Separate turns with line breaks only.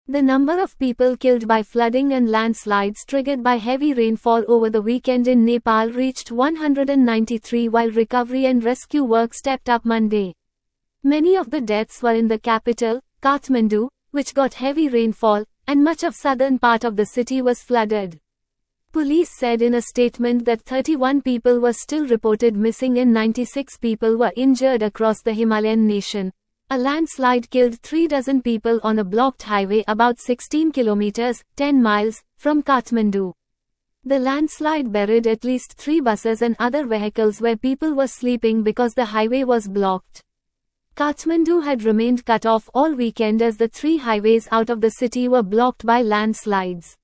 The number of people killed by flooding and landslides triggered by heavy rainfall over the weekend in Nepal reached 193 while recovery and rescue work stepped up Monday. Many of the deaths were in the capital, Kathmandu, which got heavy rainfall, and much of southern part of the city was flooded. Police said in a statement that 31 people were still reported missing and 96 people were injured across the Himalayan nation. A landslide killed 36 people on a blocked highway about 16 kilometers, 10 miles, from Kathmandu. The landslide buried at least 3 buses and other vehicles where people were sleeping because the highway was blocked. Kathmandu had remained cut off all weekend as the 3 highways out of the city were blocked by landslides.